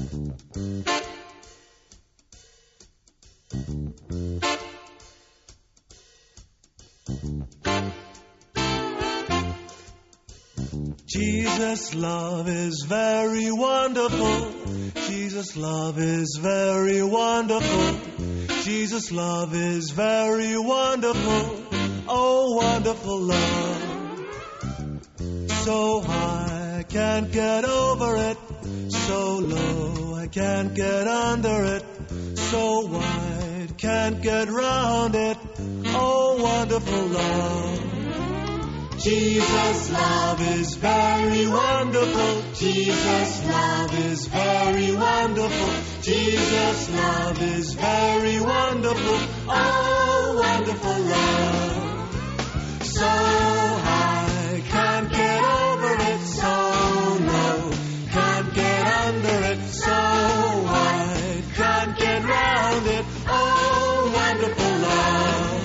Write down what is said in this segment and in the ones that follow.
Jesus' love is very wonderful. Jesus' love is very wonderful. Jesus' love is very wonderful. Oh, wonderful love. So high, I can't get over it. So low, I can't get under it. So wide, can't get round it. Oh, wonderful love. Jesus' love is very wonderful. Jesus' love is very wonderful. Jesus' love is very wonderful. Oh, wonderful love. So high, can't get over it. So low, can't get under it. So wide, can't get round it. Oh, wonderful love.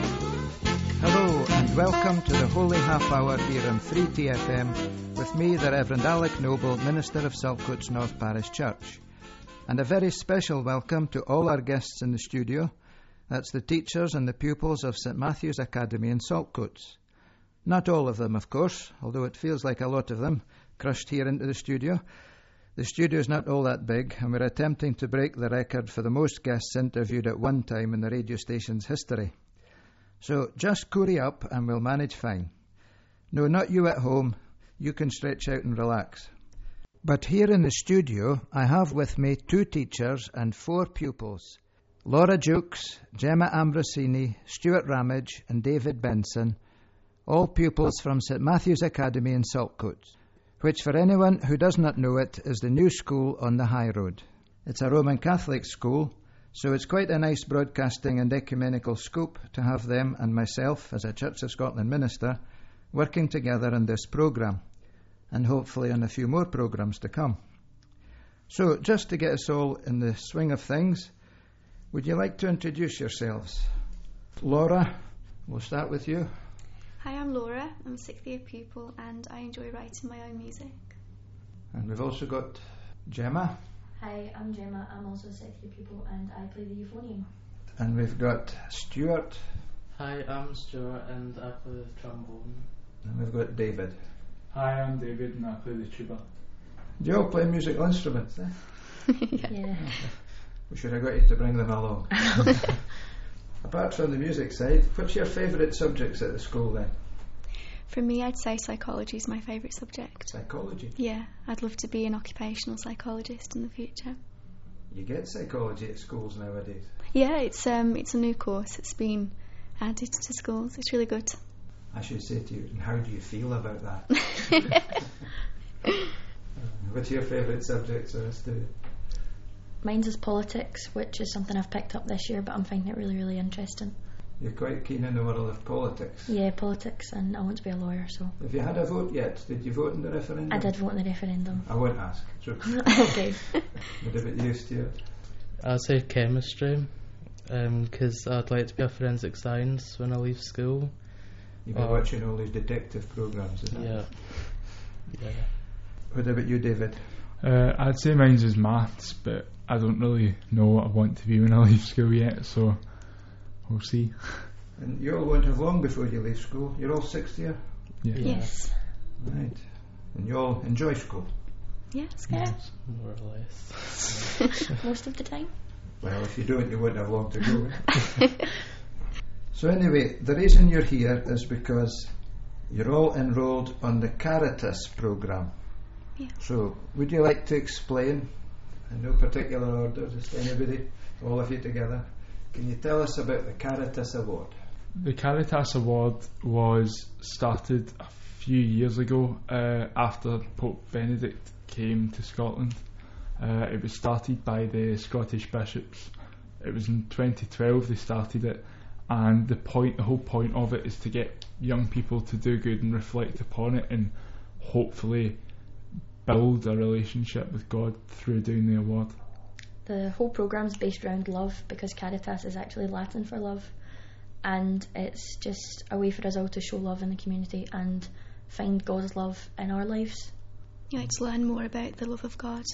Hello and welcome to the Holy Half Hour here on 3TFM with me, the Reverend Alec Noble, Minister of Saltcoats North Parish Church. And a very special welcome to all our guests in the studio. That's the teachers and the pupils of St Matthew's Academy in Saltcoats. Not all of them, of course, although it feels like a lot of them crushed here into the studio. The studio is not all that big, and we're attempting to break the record for the most guests interviewed at one time in the radio station's history. So just curry up and we'll manage fine. No, not you at home. You can stretch out and relax. But here in the studio, I have with me 2 teachers and 4 pupils. Laura Jukes, Gemma Ambrosini, Stuart Ramage and David Benson, all pupils from St Matthew's Academy in Saltcoats, which for anyone who does not know it is the new school on the high road. It's a Roman Catholic school, so it's quite a nice broadcasting and ecumenical scope to have them and myself as a Church of Scotland minister working together on this programme, and hopefully on a few more programmes to come. So just to get us all in the swing of things, would you like to introduce yourselves? Laura, we'll start with you. Hi, I'm Laura. I'm a 6th year pupil and I enjoy writing my own music. And we've also got Gemma. Hi, I'm Gemma. I'm also a 6th year pupil and I play the euphonium. And we've got Stuart. Hi, I'm Stuart and I play the trombone. And we've got David. Hi, I'm David and I play the tuba. Do you all play musical instruments? Yeah. We should have got you to bring them along. Apart from the music side, what's your favourite subjects at the school then? For me, I'd say psychology is my favourite subject. Psychology? Yeah, I'd love to be an occupational psychologist in the future. You get psychology at schools nowadays? Yeah, it's a new course. It's been added to schools. It's really good. I should say to you, and how do you feel about that? What's your favourite subject, so let's do it? Mine's is politics, which is something I've picked up this year, but I'm finding it really, really interesting. You're quite keen in the world of politics? Yeah, politics, and I want to be a lawyer, so... Have you had a vote yet? Did you vote in the referendum? I did vote in the referendum. I won't ask. Okay. What about you, Stuart? I'll say chemistry, because I'd like to be a forensic science when I leave school. You've been watching all these detective programmes, isn't it? Yeah. What about you, David? I'd say mine's is maths, but I don't really know what I want to be when I leave school yet, so we'll see. And you all won't have long before you leave school. You're all 6th year? Yeah. Yes. Right. And you all enjoy school? Yeah, it's good. Yes, more or less. Most of the time. Well, if you don't, you won't have long to go. So anyway, the reason you're here is because you're all enrolled on the Caritas programme. Yeah. So, would you like to explain, in no particular order, just anybody, all of you together, can you tell us about the Caritas Award? The Caritas Award was started a few years ago after Pope Benedict came to Scotland. It was started by the Scottish bishops. It was in 2012 they started it, and the whole point of it is to get young people to do good and reflect upon it and hopefully build a relationship with God through doing the award. The whole programme's based around love, because Caritas is actually Latin for love, and it's just a way for us all to show love in the community and find God's love in our lives. You like to learn more about the love of God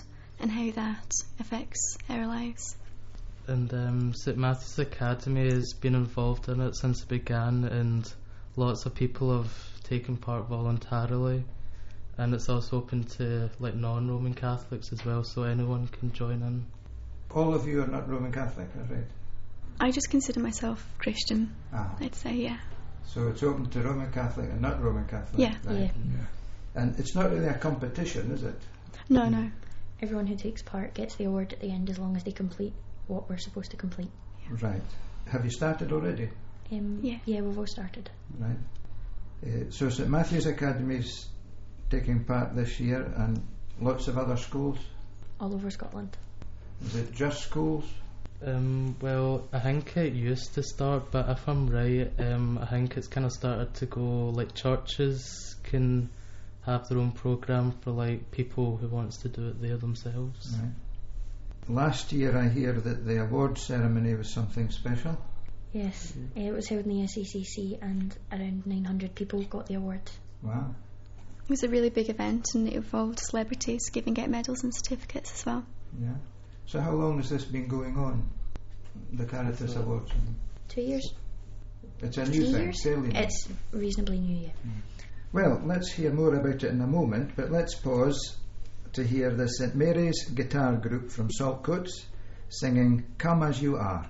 and how that affects our lives. And St Matthew's Academy has been involved in it since it began, and lots of people have taken part voluntarily, and it's also open to like non-Roman Catholics as well, so anyone can join in. All of you are not Roman Catholic, is that right? I just consider myself Christian, Ah. I'd say, yeah. So it's open to Roman Catholic and not Roman Catholic. Yeah. Right. Yeah. And it's not really a competition, is it? No. Everyone who takes part gets the award at the end as long as they complete what we're supposed to complete. Right. Have you started already? Yeah. Yeah, we've all started. Right. So St Matthew's Academy's taking part this year, and lots of other schools. All over Scotland. Is it just schools? Well, I think it used to start, but if I'm right, I think it's kind of started to go like churches can have their own programme for like people who wants to do it there themselves. Right. Last year I hear that the award ceremony was something special. Yes, it was held in the SACC and around 900 people got the award. Wow. It was a really big event, and it involved celebrities giving out medals and certificates as well. Yeah. So how long has this been going on? The Caritas Awards? 2 years? It's a 3 new thing, years? fairly new. It's reasonably new, yeah. Well, let's hear more about it in a moment, but let's pause to hear the St Mary's Guitar Group from Saltcoats singing Come As You Are.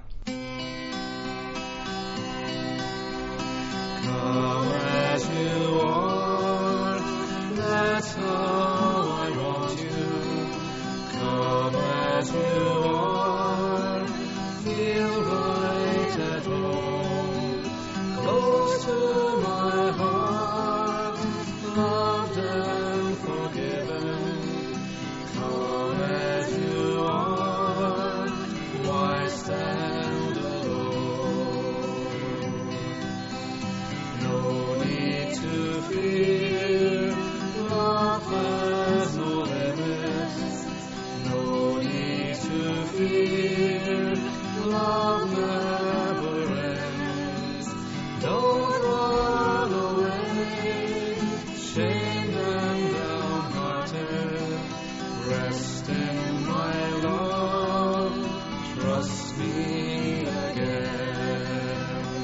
Come as you are, that's how I want you. Come as you are, feel right at home, close to my heart, loved and forgiven. Come as you are, why stand alone? No need to fear, love has no limits. No need to fear, love never ends. Don't run away, shamed and downhearted. Rest in my love, trust me again.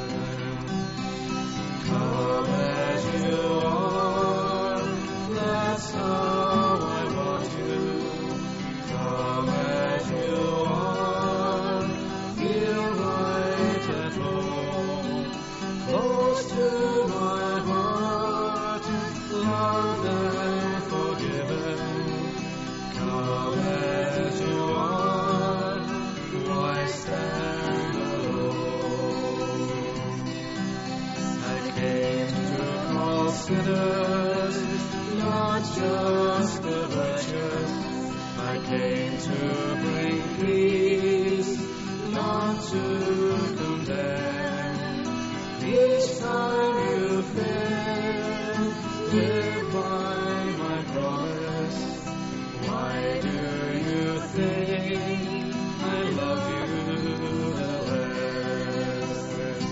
Come as you are, that's how I want you. Come as you are, feel right at home, close to my heart, loved and forgiven. Come as you are, why stand alone? I came to call sinners, not just the righteous. I came to bring peace, not to condemn. Each time you fail, live by my promise. Why do you think I love you the less?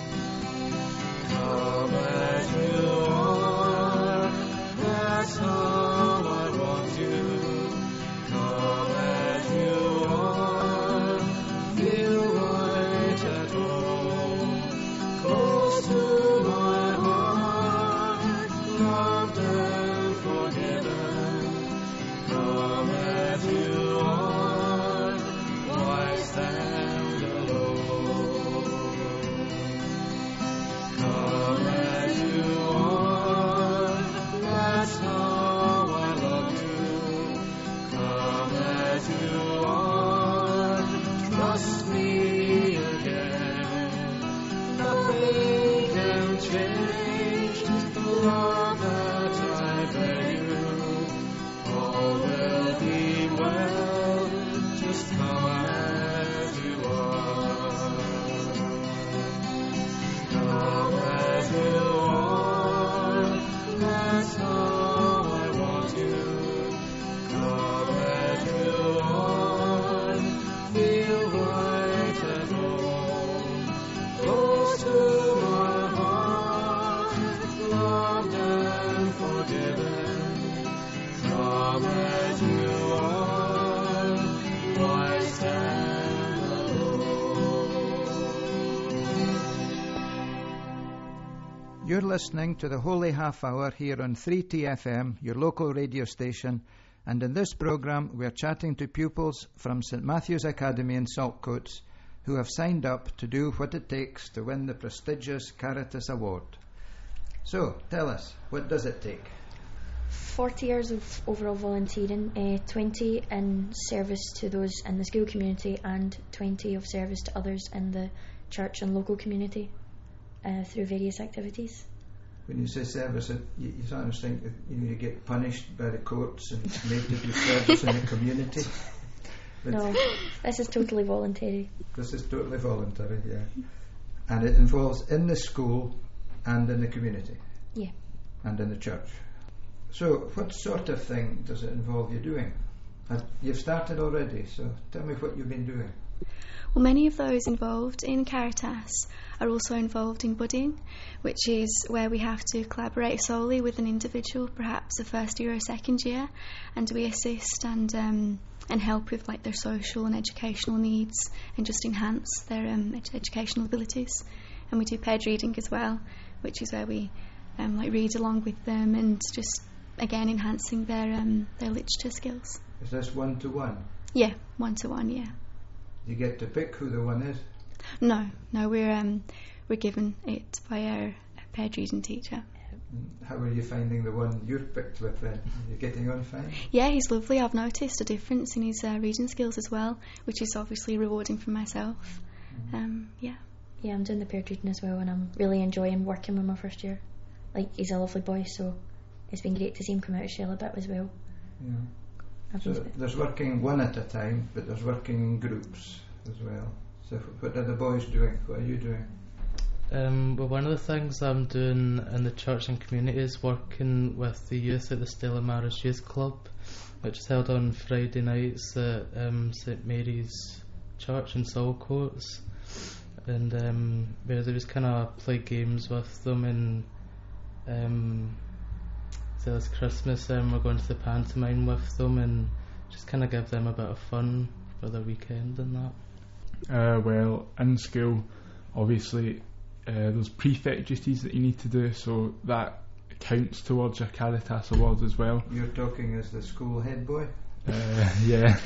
Come as you are, that's how I want you. Come as you are, feel right at home, close to my heart, loved and You're listening to the Holy Half Hour here on 3TFM, your local radio station, and in this programme we're chatting to pupils from St Matthew's Academy in Saltcoats who have signed up to do what it takes to win the prestigious Caritas Award. So, tell us, what does it take? 40 years of overall volunteering, 20 in service to those in the school community and 20 of service to others in the church and local community through various activities. When you say service, you sometimes think that you get punished by the courts and made to do service in the community. But no, this is totally voluntary. This is totally voluntary, yeah. And it involves in the school and in the community? Yeah. And in the church? So what sort of thing does it involve you doing? You've started already, so tell me what you've been doing. Well, many of those involved in Caritas are also involved in buddying, which is where we have to collaborate solely with an individual, perhaps a first year or second year, and we assist and help with like their social and educational needs and just enhance their educational abilities. And we do paired reading as well, which is where we read along with them and just again enhancing their literature skills. Is this one-to-one? Yeah, one-to-one, yeah. You get to pick who the one is? No, we're given it by our paired reading teacher. How are you finding the one you've picked with then? Are you getting on fine? Yeah, he's lovely. I've noticed a difference in his reading skills as well, which is obviously rewarding for myself. Yeah. Yeah, I'm doing the paired reading as well, and I'm really enjoying working with my first year. Like, he's a lovely boy, so it's been great to see him come out of shell a bit as well. Yeah. So there's working one at a time, but there's working in groups as well. So what are the boys doing? What are you doing? Well, one of the things I'm doing in the church and community is working with the youth at the Stella Maris Youth Club, which is held on Friday nights at St Mary's Church in Saltcoats, and where they just kind of play games with them. And so this Christmas we're going to the pantomime with them and just kind of give them a bit of fun for the weekend and that. Well, in school, obviously, there's prefect duties that you need to do, so that counts towards your Caritas Award as well. You're talking as the school head boy? Yeah.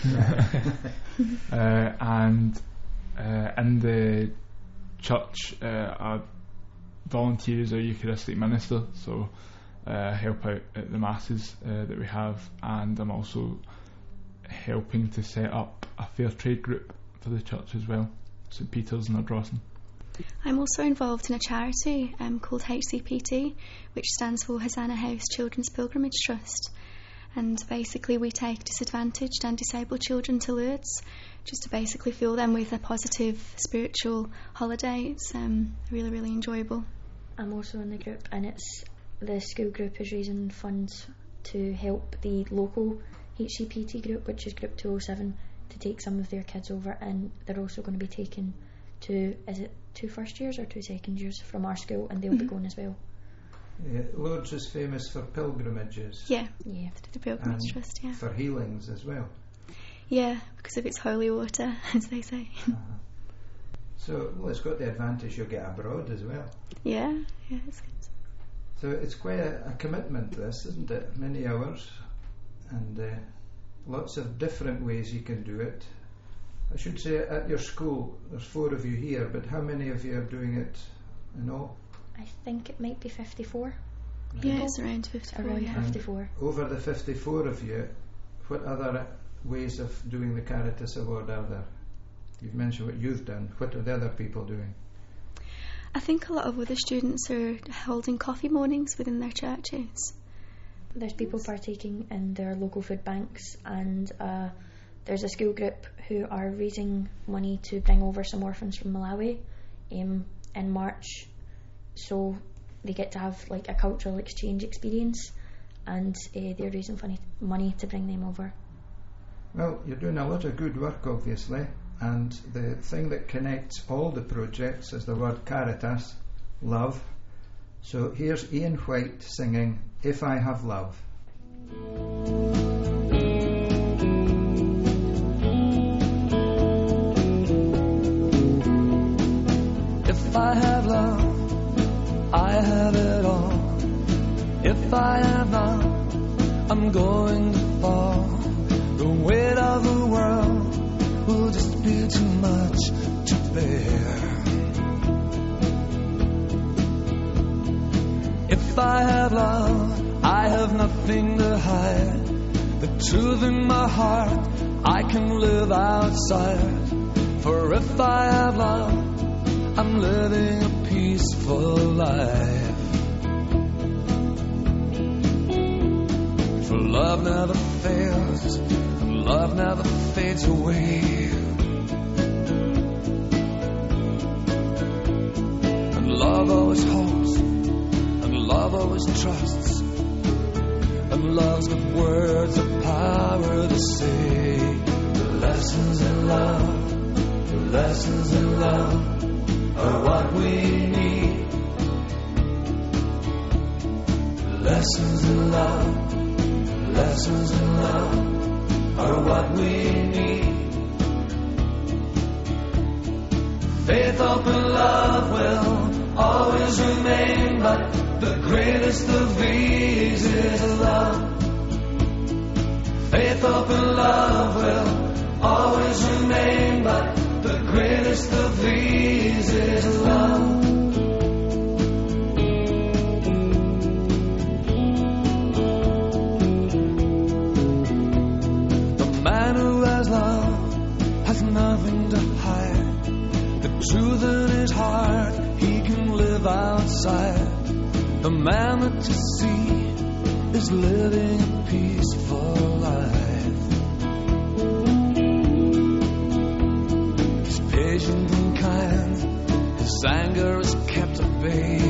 And in the church, I volunteer as a Eucharistic minister, so help out at the masses that we have, and I'm also helping to set up a fair trade group for the church as well, St Peter's in Ardrossan. I'm also involved in a charity called HCPT, which stands for Hosanna House Children's Pilgrimage Trust, and basically we take disadvantaged and disabled children to Lourdes just to basically fill them with a positive spiritual holiday. It's really, really enjoyable. I'm also in the group, and the school group is raising funds to help the local HCPT group, which is Group 207, to take some of their kids over, and they're also going to be taken to, is it 2 first years or 2 second years from our school, and they'll be going as well. Yeah, Lourdes is famous for pilgrimages. Yeah. The Pilgrimage Trust, yeah. For healings as well. Yeah, because of its holy water, as they say. So, it's got the advantage you'll get abroad as well. Yeah, it's good. So it's quite a commitment, this, isn't it? Many hours, and lots of different ways you can do it. I should say, at your school, there's 4 of you here, but how many of you are doing it in all? I think it might be 54. Yeah, it's around 54. Around yeah. 54. Over the 54 of you, what other ways of doing the Caritas Award are there? You've mentioned what you've done. What are the other people doing? I think a lot of other students are holding coffee mornings within their churches. There's people partaking in their local food banks, and there's a school group who are raising money to bring over some orphans from Malawi in March, so they get to have like a cultural exchange experience, and they're raising money to bring them over. Well, you're doing a lot of good work, obviously, and the thing that connects all the projects is the word Caritas, love. So here's Ian White singing If I Have Love. If I have love, I have it I'm going to fall. The weight of the world will just be too much to bear. If I have love, I have nothing to hide. The truth in my heart, I can live outside. For if I have love, I'm living a peaceful life. For love never fails, and love never fades away. And love always hopes, and love always trusts. And love's got words of power to say. The lessons in love, the lessons in love are what we need. The lessons in love, the lessons in love are what we need. Faith, hope and love will always remain, but the greatest of these is love. Faith, hope and love will always remain, but the greatest of these is love. The man who has love has nothing to hide. The truth in his heart, he can live outside. The man that you see is living a peaceful life. He's patient and kind, his anger is kept at bay.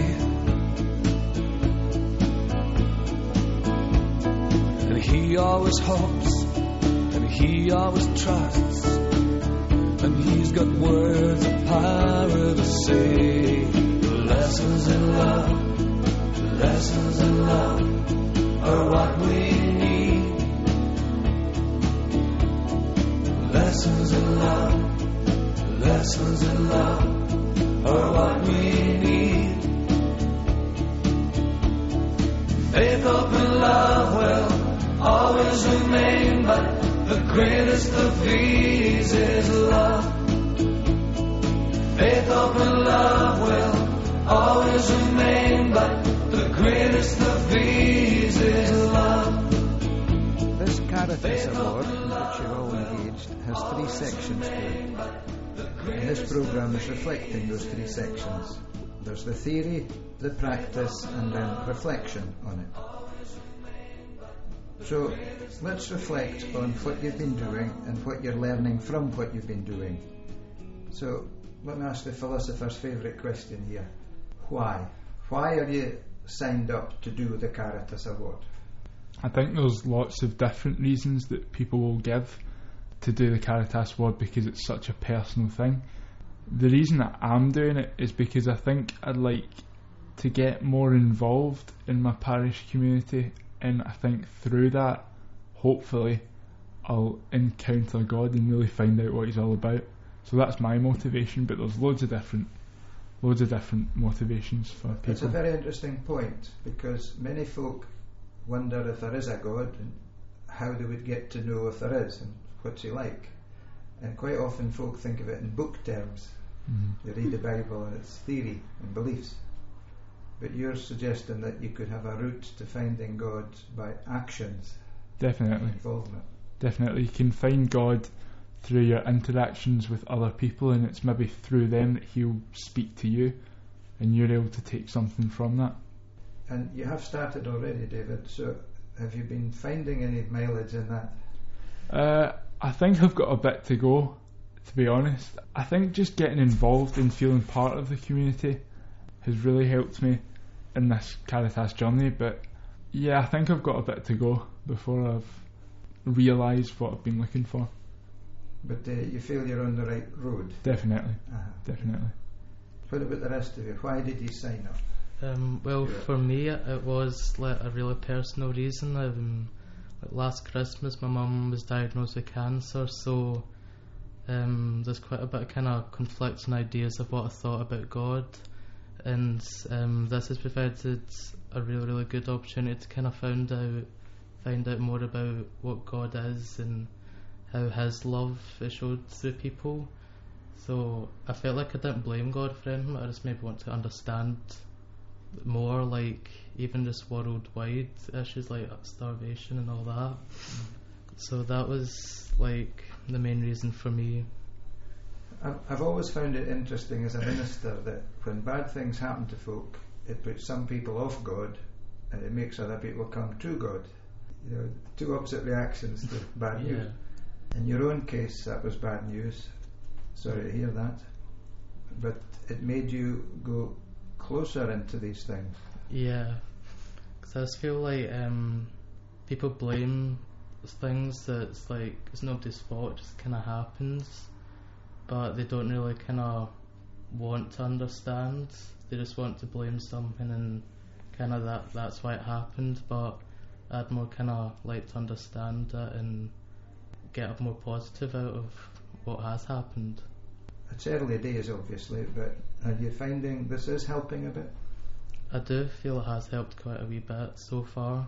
And he always hopes, and he always trusts. And he's got words of power to say. The lessons in love, lessons in love are what we need. Lessons in love, lessons in love are what we need. Faith, hope and love will always remain, but the greatest of these is love. Faith, hope and love will always remain, but the greatest of these is love. This Caritas Award, in which you're all engaged, has 3 sections to it. And this programme is reflecting those 3 sections. There's the theory, the practice, and then reflection on it. So let's reflect on what you've been doing and what you're learning from what you've been doing. So let me ask the philosopher's favourite question here. Why? Why are you signed up to do the Caritas Award? I think there's lots of different reasons that people will give to do the Caritas Award, because it's such a personal thing. The reason that I'm doing it is because I think I'd like to get more involved in my parish community, and I think through that, hopefully, I'll encounter God and really find out what He's all about. So that's my motivation, but there's loads of different motivations for people. It's a very interesting point, because many folk wonder if there is a God and how they would get to know if there is and what's He like. And quite often folk think of it in book terms. They read the Bible and it's theory and beliefs. But you're suggesting that you could have a route to finding God by actions. Definitely. Involvement. Definitely. You can find God through your interactions with other people, and it's maybe through them that He'll speak to you and you're able to take something from that. And you have started already, David, so have you been finding any mileage in that? I think I've got a bit to go, to be honest. I think just getting involved and feeling part of the community has really helped me in this Caritas journey, but yeah, I think I've got a bit to go before I've realised what I've been looking for. But you feel you're on the right road? Definitely. Definitely. What about the rest of you? Why did you sign up? Well, for me, it was like a really personal reason. Last Christmas, my mum was diagnosed with cancer, so there's quite a bit of kind of conflicting ideas of what I thought about God, and this has provided a really, really good opportunity to kind of find find out more about what God is and how His love is showed through people. So I felt like I didn't blame God for anything. I just maybe want to understand more, like even just worldwide issues like starvation and all that. So that was like the main reason for me. I've always found it interesting as a minister that when bad things happen to folk, it puts some people off God and it makes other people come to God. You know, two opposite reactions to bad news. In your own case, that was bad news. Sorry to hear that. But it made you go closer into these things. Yeah, because I just feel like people blame things that's like it's nobody's fault, it just kind of happens, but they don't really kind of want to understand. They just want to blame something and kind of that's why it happened. But I'd more kind of like to understand it and get more positive out of what has happened. It's early days, obviously, but are you finding this is helping a bit? I do feel it has helped quite a wee bit so far.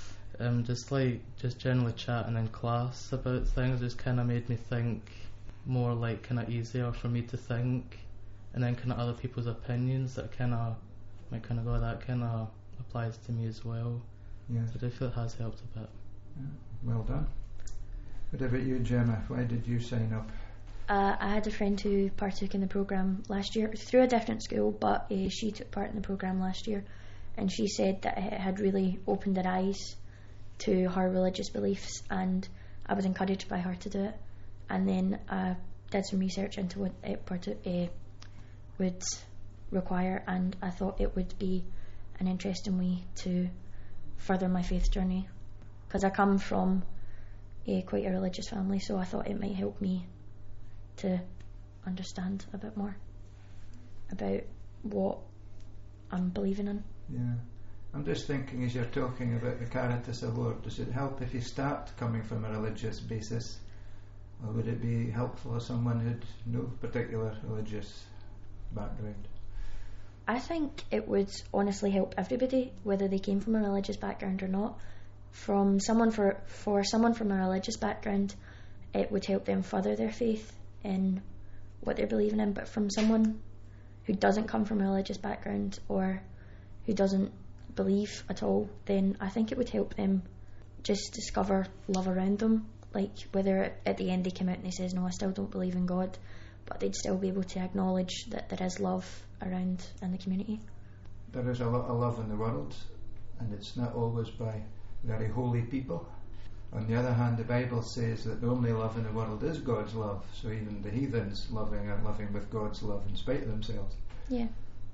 Just generally chatting in class about things just kind of made me think more, like kind of easier for me to think, and then kind of other people's opinions that kind of might kind of go, that kind of applies to me as well. Yes. So I do feel it has helped a bit. Yeah, well done. What about you, Gemma? Why did you sign up? I had a friend who partook in the programme last year through a different school, but she took part in the programme last year, and she said that it had really opened her eyes to her religious beliefs, and I was encouraged by her to do it. And then I did some research into what it would require, and I thought it would be an interesting way to further my faith journey, because I come from quite a religious family, so I thought it might help me to understand a bit more about what I'm believing in. Yeah, I'm just thinking as you're talking about the Caritas Award, does it help if you start coming from a religious basis, or would it be helpful for someone who'd no particular religious background? I think it would honestly help everybody, whether they came from a religious background or not. For someone from a religious background, it would help them further their faith in what they're believing in. But from someone who doesn't come from a religious background or who doesn't believe at all, then I think it would help them just discover love around them. Like whether at the end they come out and they says, no, I still don't believe in God, but they'd still be able to acknowledge that there is love around in the community. There is a lot of love in the world, and it's not always by very holy people. On the other hand, the Bible says that the only love in the world is God's love, so even the heathens are loving with God's love in spite of themselves. Yeah.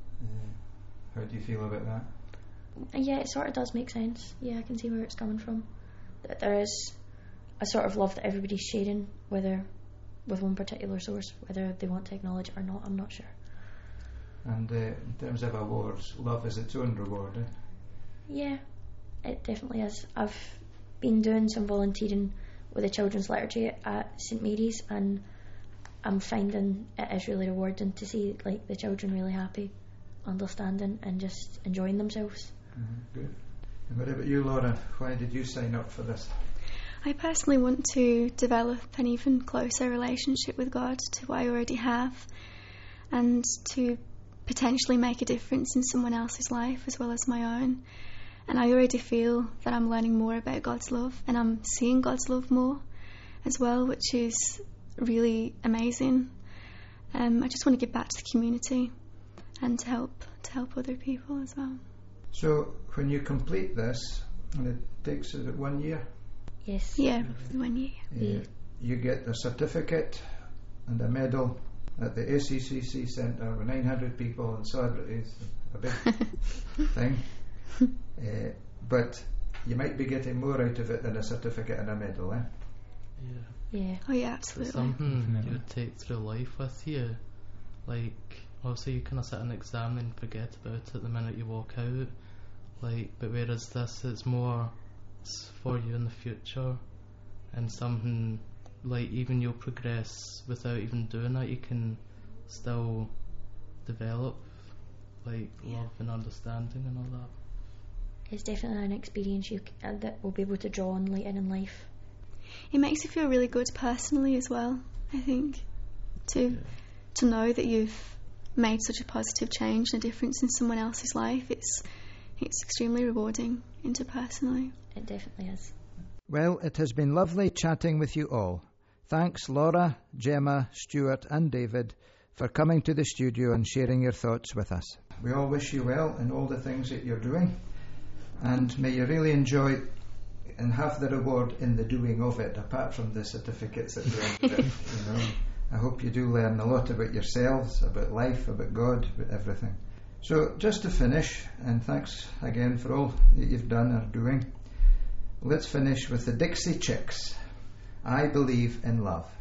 How do you feel about that? Yeah, it sort of does make sense. Yeah, I can see where it's coming from. That there is a sort of love that everybody's sharing, whether with one particular source, whether they want to acknowledge it or not, I'm not sure. And in terms of awards, love is its own reward, eh? Yeah, it definitely is. I've been doing some volunteering with the children's liturgy at St Mary's, and I'm finding it is really rewarding to see like the children really happy, understanding and just enjoying themselves. Good. And what about you, Laura? Why did you sign up for this? I personally want to develop an even closer relationship with God to what I already have, and to potentially make a difference in someone else's life as well as my own. And I already feel that I'm learning more about God's love, and I'm seeing God's love more as well, which is really amazing. I just want to give back to the community and to help other people as well. So when you complete this, and it takes 1 year? Yes. Yeah, 1 year. You get a certificate and a medal at the ACCC Centre with 900 people and celebrities, a big thing. But you might be getting more out of it than a certificate and a medal, eh? Yeah. Oh yeah, absolutely. It's something you would take through life with you. Like, obviously you kind of sit an exam and forget about it the minute you walk out. Like, but whereas this, it's more for you in the future, and something like even you'll progress without even doing it. You can still develop like love and understanding and all that. it's definitely an experience that we'll be able to draw on later in life. It makes you feel really good personally as well, I think, to know that you've made such a positive change and a difference in someone else's life. It's extremely rewarding interpersonally. It definitely is. Well, it has been lovely chatting with you all. Thanks, Laura, Gemma, Stuart and David, for coming to the studio and sharing your thoughts with us. We all wish you well in all the things that you're doing, and may you really enjoy and have the reward in the doing of it, apart from the certificates at the end of it. You know, I hope you do learn a lot about yourselves, about life, about God, about everything. So just to finish, and thanks again for all that you've done or doing, let's finish with the Dixie Chicks. I Believe in Love.